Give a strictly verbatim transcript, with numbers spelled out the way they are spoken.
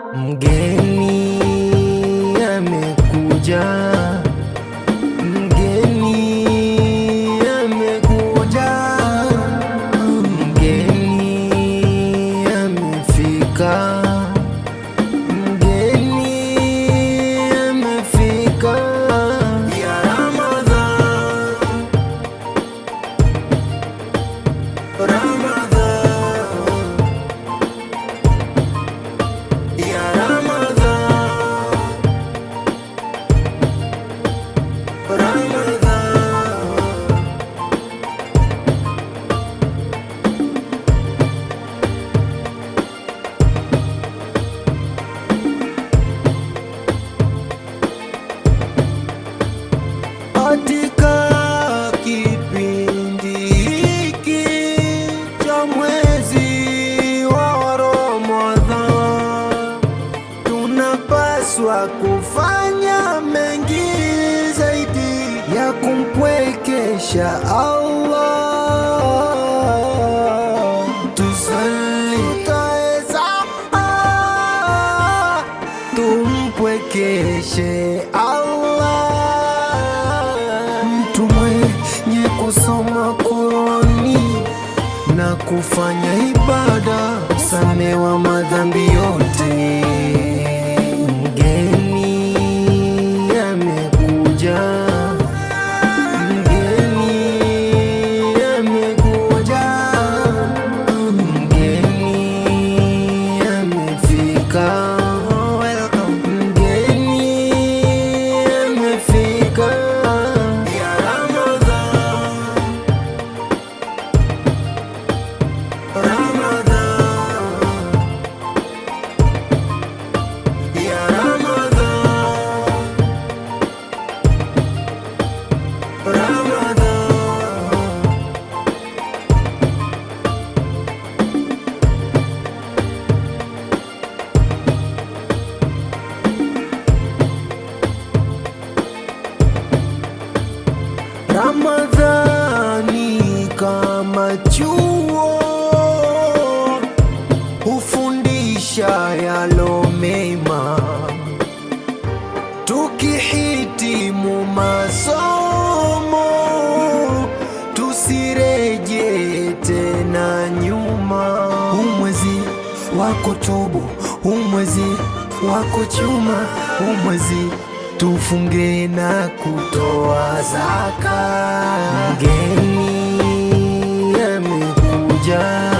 Mgeni amekuja, mgeni amekuja, mgeni amefika, mgeni amefika. Ya Ramadhan, Ramadhan, ya Ramadhan, Ramadhan. Katika kipindi hiki cha mwezi wa Ramadhan, tunapaswa kufanya mengi zaidi ya kumpwekesha Allah. Tusali, tutaweza, ah, tumpwekeshe Allah. Mtu mwenye kusoma Qur'ani na kufanya ibada, samewa madhambi yote. Mgeni amekuja, mgeni amekuja, mgeni amefika. Mgeni amefika. Ya Ramadhan, Ramadhan, ya Ramadhan, Ramadhan. Ramadhani kama chuo hufundisha yalo mema, tukihitimu masomo tusireje tena nyuma. Umwezi wako tubu, umwezi wako chuma, umwezi tufunge na kutoa zaka. Mgeni amekuja.